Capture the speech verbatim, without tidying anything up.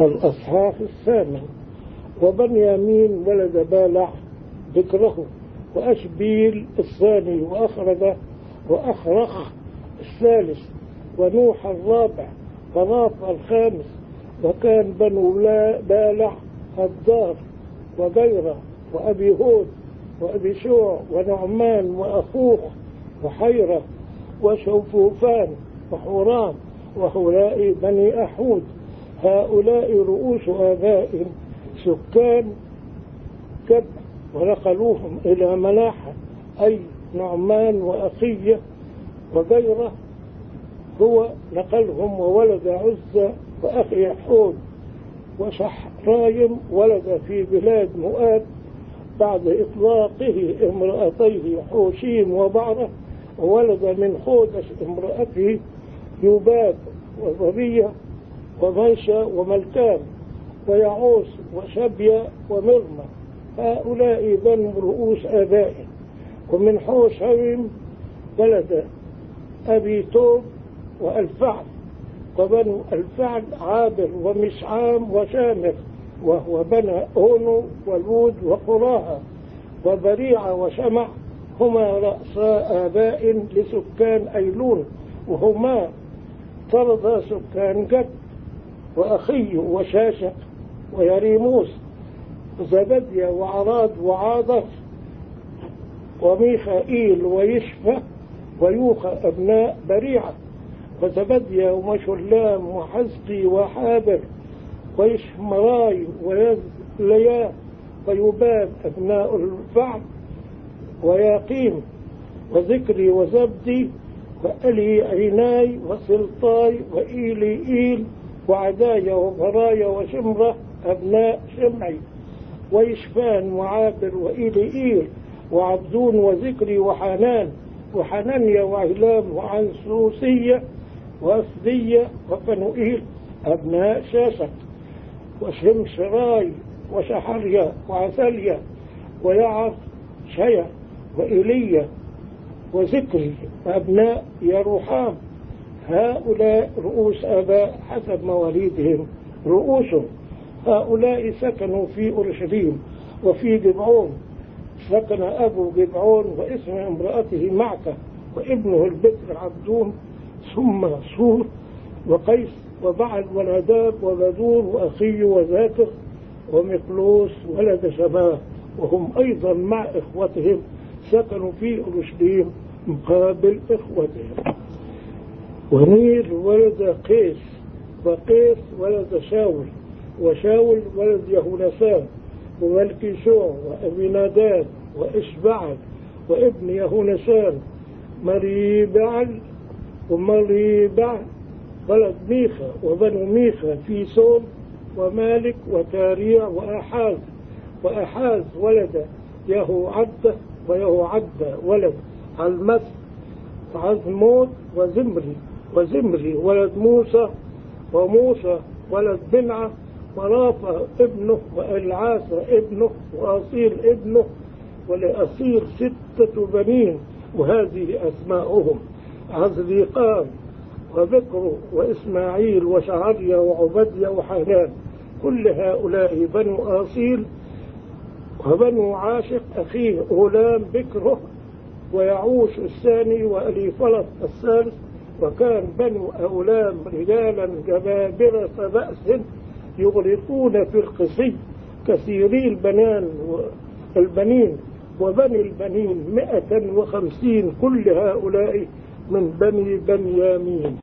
الأصحاح الثامن. وبنيامين ولد بالع ذكره، وأشبيل الثاني، وأخرج وأخرخ الثالث، ونوح الرابع، وناف الخامس. وكان بنو بالع الدار وجيرة وأبي هود وأبي شوع ونعمان وأخوخ وحيرة وشوفوفان وحورام، وهؤلاء بني أحود. هؤلاء رؤوس آباء سكان كبع، ونقلوهم إلى مناحة، أي نعمان وأخيه وجيرة هو نقلهم، وولد عزة وأخي حود. وشحرايم ولد في بلاد مؤاب بعد إطلاقه امرأتيه حوشيم وبعرة، وولد من خودش امرأته يوباب وضبية وميشة وملكان ويعوس وشبية ومرمى. هؤلاء بنو رؤوس آبائه. ومن حوشيم ولد أبي توب والفعل، وبنو الفعل عابر ومشعام وشامر، وهو بنى أونو ولود وقراها وبريعة وشمع، هما رأسا آباء لسكان أيلون، وهما طرد سكان جد، وأخي وشاشق ويريموس وزبديا وعراد وعاضف وميخائيل ويشفى ويوخى أبناء بريعة، وزبديا ومشلام وحزقي وحابر ويشمراي ويزليا ويباب أبناء الفعل وياقيم وذكري وزبدي وألي عيناي وسلطاي وإيلي إيل وعدايا وبرايا وشمرة أبناء شمعي، ويشفان وعابر وإيلي إيل وعبدون وذكري وحنان وحنانيا وعلام وعنسوسية وأسدية وفنوئيل أبناء شاشق، وشمشراي وشحريا وعسليا ويعر شيا وإيليا وذكري أبناء يروحام. هؤلاء رؤوس آباء حسب مواليدهم رؤوسهم. هؤلاء سكنوا في أورشليم وفي جبعون. سكن أبو جبعون واسم امرأته معكة، وابنه البكر عبدون، ثم صور وقيس وبعل وناداب وبدور وأخي وذاكر ومقلوس ولد شباه، وهم أيضا مع إخوتهم سكنوا في أورشليم مقابل إخوتهم. ونير ولد قيس، وقيس ولد شاول، وشاول ولد يهونسان وملكي شوع وأبيناداب وإشبعل وابن يهونسان مريبعل ومريبعل ولد ميخا، وبنو ميخا في سون ومالك وتاريع وأحاز. وأحاز ولد يهوعدة، ويهوعدة ولد علمس وعزموت وزمري، وزمري ولد موسى، وموسى ولد بنعة ورافع ابنه والعاسى ابنه وأصيل ابنه، ولأصيل ستة بنين، وهذه أسماؤهم: عزليقام وبكر وإسماعيل وشعريا وعبديا وحنان. كل هؤلاء بنو أصيل. وبنو عاشق أخيه غلام بكره ويعوش الثاني وأليفلط الثالث. وكان بنو أولام رجالا جبابرة بأس يغرقون في القصي كثيري البنان والبنين، وبني البنين مئة وخمسين. كل هؤلاء من بني بنيامين.